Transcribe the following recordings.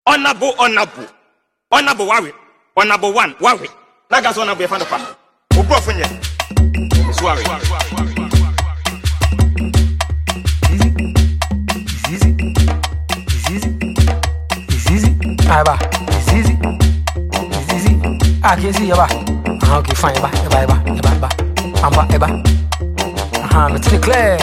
Honorable, Wawi. Honorable one, Wawi. Nagas honorable Fanopa. Ubrofenye. Swari. It's easy. Aba. It's easy. I can see Aba. Okay, fine. Eba. It's clear.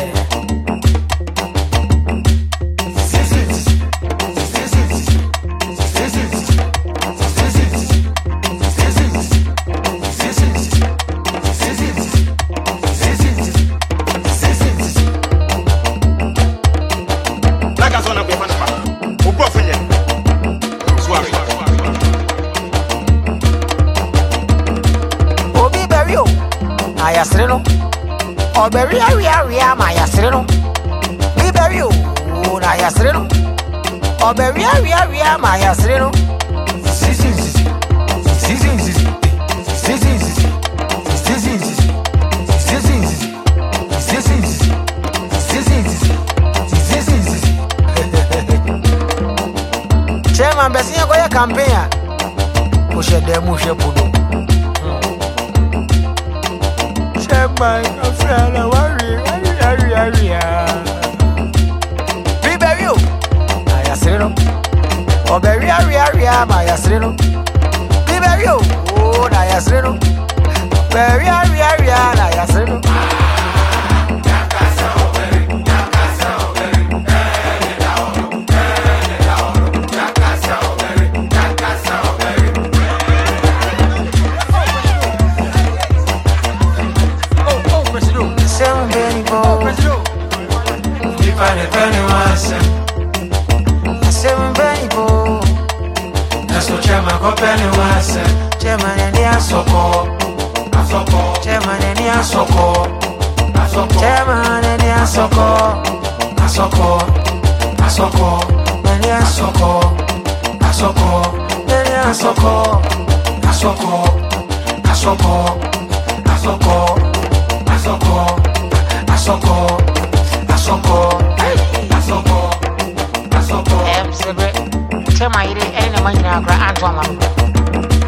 Ayasreno, Oberia, my Yasreno, Biberio, Ayasreno, Oberia, my Yasreno, Chairman Bessia Goya campaign, push a demo, my friend, Biberio, Ayasreno, Oberia, my Yasreno, Biberio, Ayasreno, Beria, Ayasreno. Penny was Chairman and Yasoko, Chairman and Yasoko, Chairman and Yasoko, Asoko, and Yasoko, and Yasoko, Chairman, I ain't a man, Antoine.